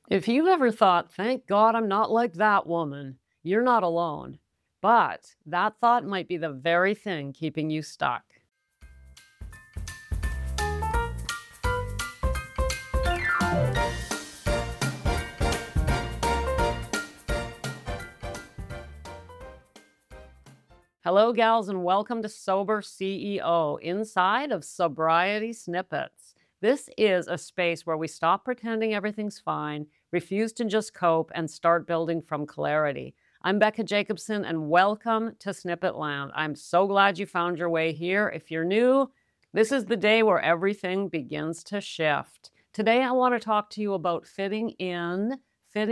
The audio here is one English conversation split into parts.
If you've ever thought, thank God I'm not like that woman, you're not alone. But that thought might be the very thing keeping you stuck. Hello, gals, and welcome to Sober CEO, inside of Sobriety Snippets. This is a space where we stop pretending everything's fine, refuse to just cope, and start building from clarity. I'm Becca Jacobson, and welcome to Snippet Land. I'm so glad you found your way here. If you're new, this is the day where everything begins to shift. Today, I want to talk to you about fitting in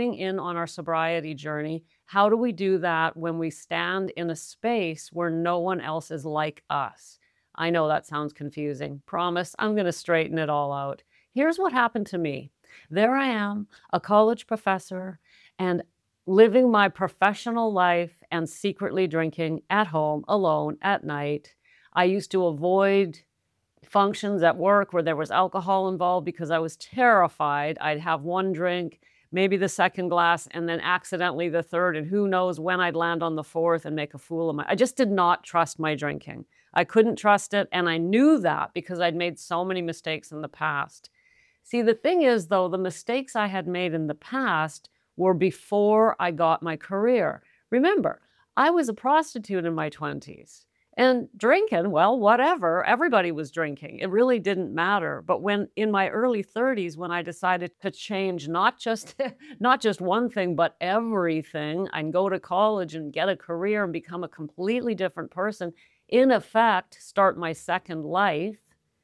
on our sobriety journey. How do we do that when we stand in a space where no one else is like us? I know that sounds confusing. Promise, I'm going to straighten it all out. Here's what happened to me. There I am, a college professor, and living my professional life and secretly drinking at home alone at night. I used to avoid functions at work where there was alcohol involved because I was terrified I'd have one drink, maybe the second glass, and then accidentally the third, and who knows when I'd land on the fourth and make a fool of I just did not trust my drinking. I couldn't trust it, and I knew that because I'd made so many mistakes in the past. See, the thing is, though, the mistakes I had made in the past were before I got my career. Remember, I was a prostitute in my 20s. And drinking, well, whatever. Everybody was drinking. It really didn't matter. But when in my early 30s, when I decided to change not just not just one thing, but everything, and go to college and get a career and become a completely different person, in effect, start my second life,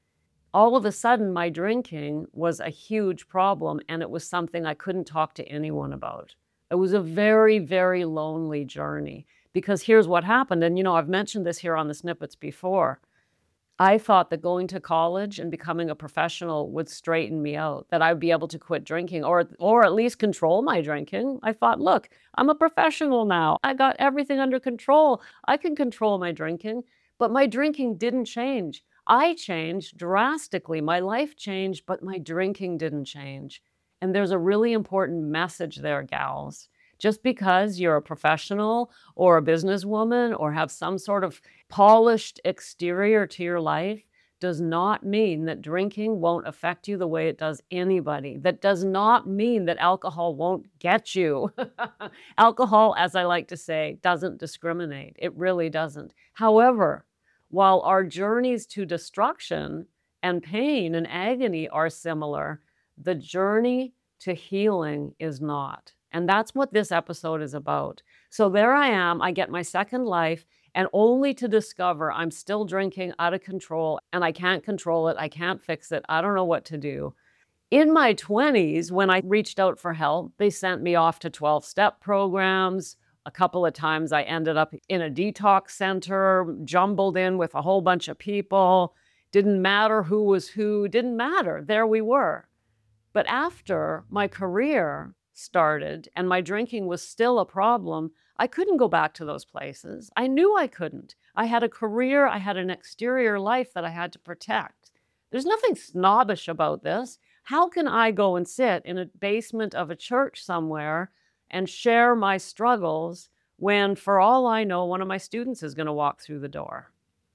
all of a sudden my drinking was a huge problem, and it was something I couldn't talk to anyone about. It was a very, very lonely journey because here's what happened. And, I've mentioned this here on the snippets before. I thought that going to college and becoming a professional would straighten me out, that I would be able to quit drinking or at least control my drinking. I thought, look, I'm a professional now. I got everything under control. I can control my drinking, but my drinking didn't change. I changed drastically. My life changed, but my drinking didn't change. And there's a really important message there, gals. Just because you're a professional or a businesswoman or have some sort of polished exterior to your life does not mean that drinking won't affect you the way it does anybody. That does not mean that alcohol won't get you. Alcohol, as I like to say, doesn't discriminate. It really doesn't. However, while our journeys to destruction and pain and agony are similar, the journey to healing is not. And that's what this episode is about. So there I am, I get my second life, and only to discover I'm still drinking out of control and I can't control it, I can't fix it, I don't know what to do. In my 20s, when I reached out for help, they sent me off to 12-step programs. A couple of times I ended up in a detox center, jumbled in with a whole bunch of people. Didn't matter who was who, didn't matter. There we were. But after my career started and my drinking was still a problem, I couldn't go back to those places. I knew I couldn't. I had a career, I had an exterior life that I had to protect. There's nothing snobbish about this. How can I go and sit in a basement of a church somewhere and share my struggles when, for all I know, one of my students is going to walk through the door?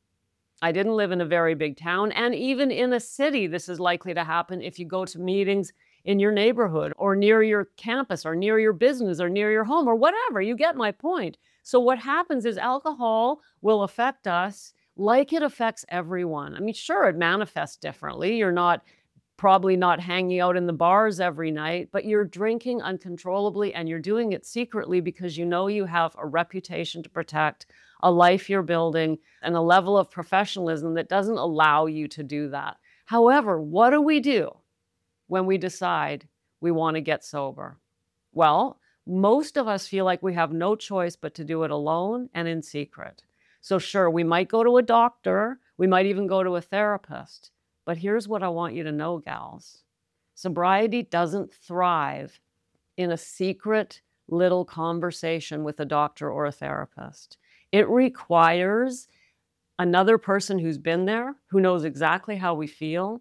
I didn't live in a very big town, and even in a city, this is likely to happen if you go to meetings in your neighborhood or near your campus or near your business or near your home or whatever. You get my point. So what happens is alcohol will affect us like it affects everyone. I mean, sure, it manifests differently. You're probably not hanging out in the bars every night, but you're drinking uncontrollably and you're doing it secretly because you know you have a reputation to protect, a life you're building, and a level of professionalism that doesn't allow you to do that. However, what do we do when we decide we want to get sober? Well, most of us feel like we have no choice but to do it alone and in secret. So sure, we might go to a doctor, we might even go to a therapist. But here's what I want you to know, gals. Sobriety doesn't thrive in a secret little conversation with a doctor or a therapist. It requires another person who's been there, who knows exactly how we feel,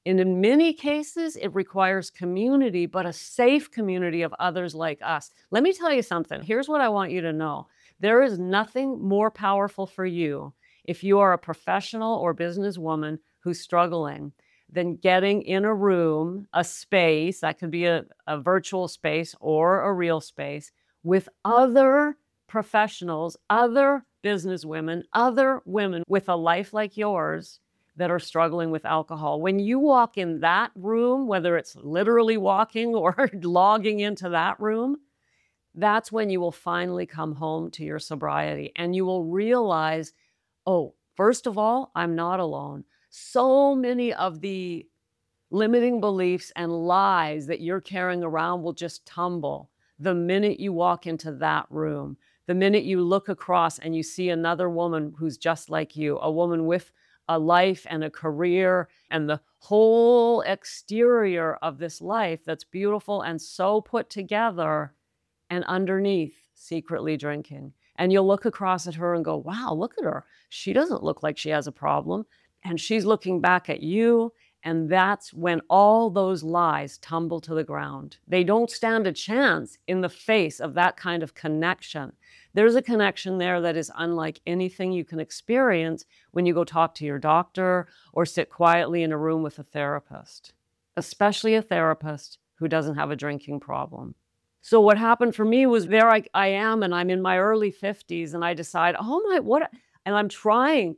And in many cases, it requires community, but a safe community of others like us. Let me tell you something. Here's what I want you to know. There is nothing more powerful for you if you are a professional or businesswoman who's struggling than getting in a room, a space, that could be a virtual space or a real space, with other professionals, other businesswomen, other women with a life like yours that are struggling with alcohol. When you walk in that room, whether it's literally walking or logging into that room, that's when you will finally come home to your sobriety and you will realize, oh, first of all, I'm not alone. So many of the limiting beliefs and lies that you're carrying around will just tumble the minute you walk into that room. The minute you look across and you see another woman who's just like you, a woman with a life and a career and the whole exterior of this life that's beautiful and so put together, and underneath secretly drinking. And you'll look across at her and go, wow, look at her. She doesn't look like she has a problem. And she's looking back at you. And that's when all those lies tumble to the ground. They don't stand a chance in the face of that kind of connection. There's a connection there that is unlike anything you can experience when you go talk to your doctor or sit quietly in a room with a therapist, especially a therapist who doesn't have a drinking problem. So what happened for me was there I am, and I'm in my early 50s, and I decide, oh my, what? And I'm trying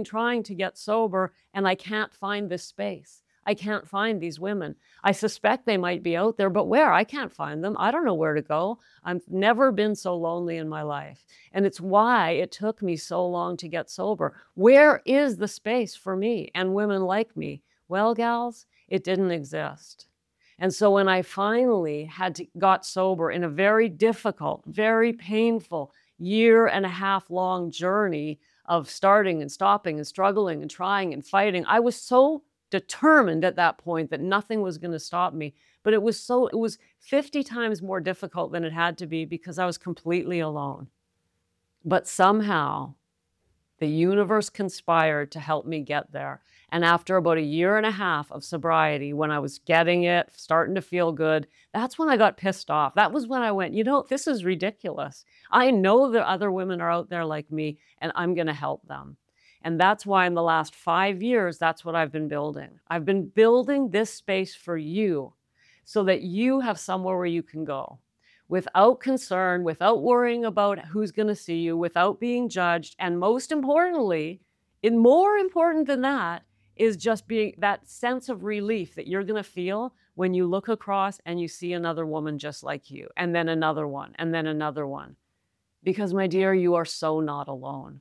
to get sober, and I can't find this space. I can't find these women. I suspect they might be out there, but where? I can't find them. I don't know where to go. I've never been so lonely in my life. And it's why it took me so long to get sober. Where is the space for me and women like me? Well, gals, it didn't exist. And so when I finally got sober in a very difficult, very painful year and a half long journey of starting and stopping and struggling and trying and fighting, I was so determined at that point that nothing was going to stop me. But it was 50 times more difficult than it had to be because I was completely alone. But somehow the universe conspired to help me get there. And after about a year and a half of sobriety, when I was getting it, starting to feel good, that's when I got pissed off. That was when I went, this is ridiculous. I know that other women are out there like me, and I'm going to help them. And that's why in the last 5 years, that's what I've been building. I've been building this space for you so that you have somewhere where you can go without concern, without worrying about who's going to see you, without being judged. And most importantly, and more important than that, is just being that sense of relief that you're going to feel when you look across and you see another woman just like you, and then another one, and then another one. Because, my dear, you are so not alone.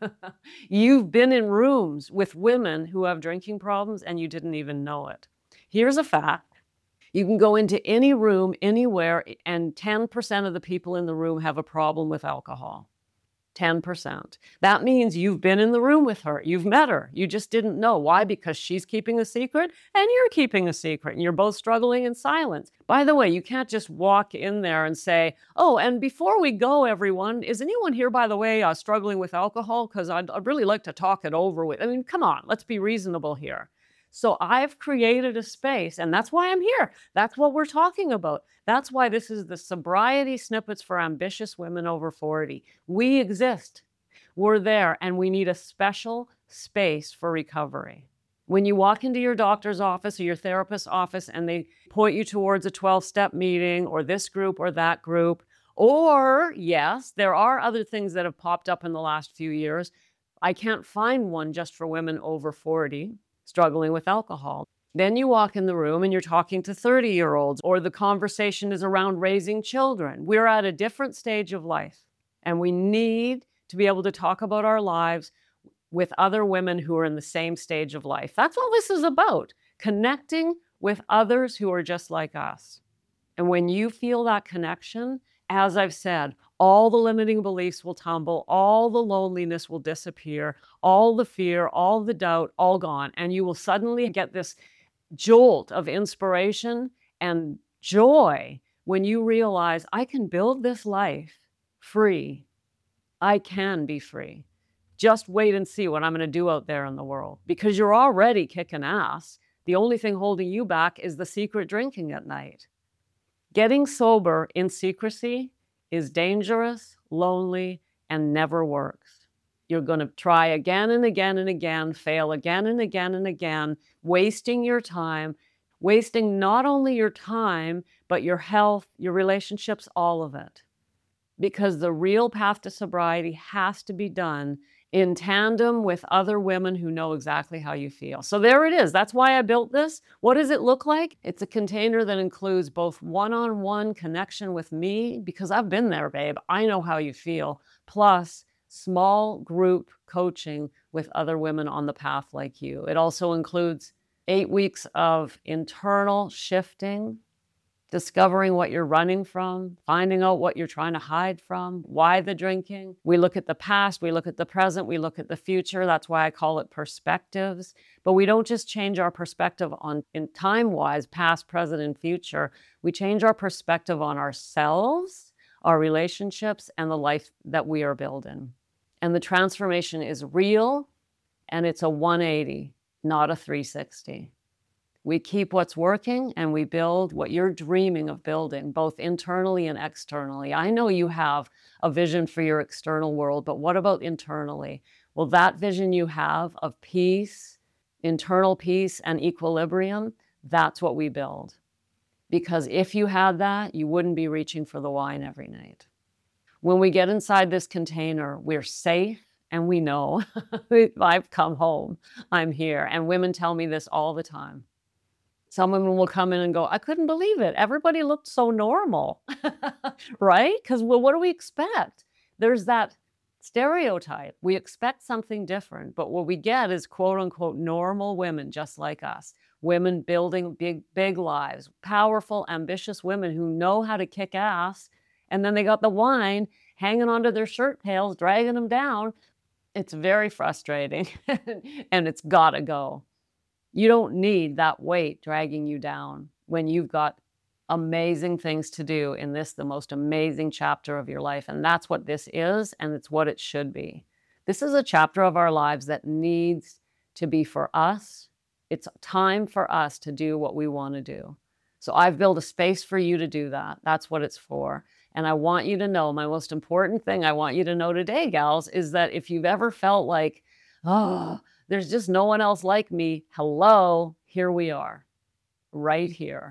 You've been in rooms with women who have drinking problems and you didn't even know it. Here's a fact. You can go into any room, anywhere, and 10% of the people in the room have a problem with alcohol. 10%. That means you've been in the room with her. You've met her. You just didn't know. Why? Because she's keeping a secret and you're keeping a secret and you're both struggling in silence. By the way, you can't just walk in there and say, oh, and before we go, everyone, is anyone here, by the way, struggling with alcohol? Because I'd really like to talk it over with. I mean, come on, let's be reasonable here. So I've created a space, and that's why I'm here. That's what we're talking about. That's why this is the Sobriety Snippets for Ambitious Women Over 40. We exist. We're there, and we need a special space for recovery. When you walk into your doctor's office or your therapist's office and they point you towards a 12-step meeting or this group or that group, or yes, there are other things that have popped up in the last few years. I can't find one just for women over 40. Struggling with alcohol. Then you walk in the room and you're talking to 30-year-olds, or the conversation is around raising children. We're at a different stage of life, and we need to be able to talk about our lives with other women who are in the same stage of life. That's what this is about, connecting with others who are just like us. And when you feel that connection, as I've said, all the limiting beliefs will tumble, all the loneliness will disappear, all the fear, all the doubt, all gone. And you will suddenly get this jolt of inspiration and joy when you realize, I can build this life free. I can be free. Just wait and see what I'm going to do out there in the world, because you're already kicking ass. The only thing holding you back is the secret drinking at night. Getting sober in secrecy is dangerous, lonely, and never works. You're going to try again and again and again, fail again and again and again, wasting your time, wasting not only your time, but your health, your relationships, all of it. Because the real path to sobriety has to be done in tandem with other women who know exactly how you feel. So there it is. That's why I built this. What does it look like? It's a container that includes both one-on-one connection with me, because I've been there, babe. I know how you feel, plus small group coaching with other women on the path like you. It also includes 8 weeks of internal shifting, discovering what you're running from, finding out what you're trying to hide from, why the drinking. We look at the past, we look at the present, we look at the future. That's why I call it perspectives. But we don't just change our perspective on in time-wise, past, present, and future. We change our perspective on ourselves, our relationships, and the life that we are building. And the transformation is real, and it's a 180, not a 360. We keep what's working and we build what you're dreaming of building, both internally and externally. I know you have a vision for your external world, but what about internally? Well, that vision you have of peace, internal peace and equilibrium, that's what we build. Because if you had that, you wouldn't be reaching for the wine every night. When we get inside this container, we're safe and we know I've come home, I'm here. And women tell me this all the time. Some women will come in and go, I couldn't believe it. Everybody looked so normal, right? Because, well, what do we expect? There's that stereotype. We expect something different, but what we get is quote unquote normal women just like us. Women building big lives, powerful, ambitious women who know how to kick ass. And then they got the wine hanging onto their shirt tails, dragging them down. It's very frustrating and it's gotta go. You don't need that weight dragging you down when you've got amazing things to do in this, the most amazing chapter of your life. And that's what this is, and it's what it should be. This is a chapter of our lives that needs to be for us. It's time for us to do what we want to do. So I've built a space for you to do that. That's what it's for. And I want you to know, my most important thing I want you to know today, gals, is that if you've ever felt like, oh, there's just no one else like me. Hello, here we are, right here.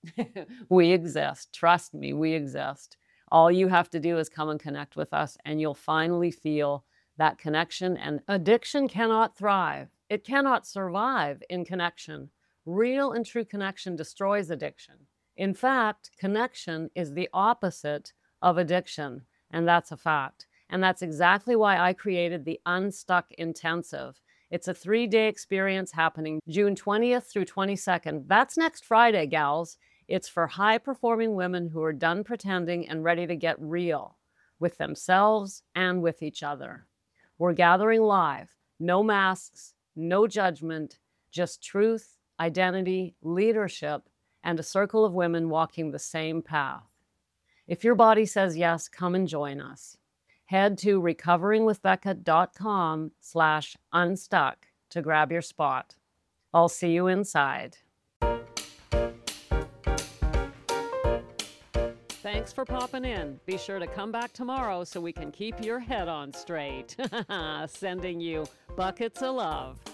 We exist. Trust me, we exist. All you have to do is come and connect with us, and you'll finally feel that connection. And addiction cannot thrive. It cannot survive in connection. Real and true connection destroys addiction. In fact, connection is the opposite of addiction, and that's a fact. And that's exactly why I created the Unstuck Intensive. It's a 3-day experience happening June 20th through 22nd. That's next Friday, gals. It's for high-performing women who are done pretending and ready to get real with themselves and with each other. We're gathering live, no masks, no judgment, just truth, identity, leadership, and a circle of women walking the same path. If your body says yes, come and join us. Head to recoveringwithbecca.com/unstuck to grab your spot. I'll see you inside. Thanks for popping in. Be sure to come back tomorrow so we can keep your head on straight. Sending you buckets of love.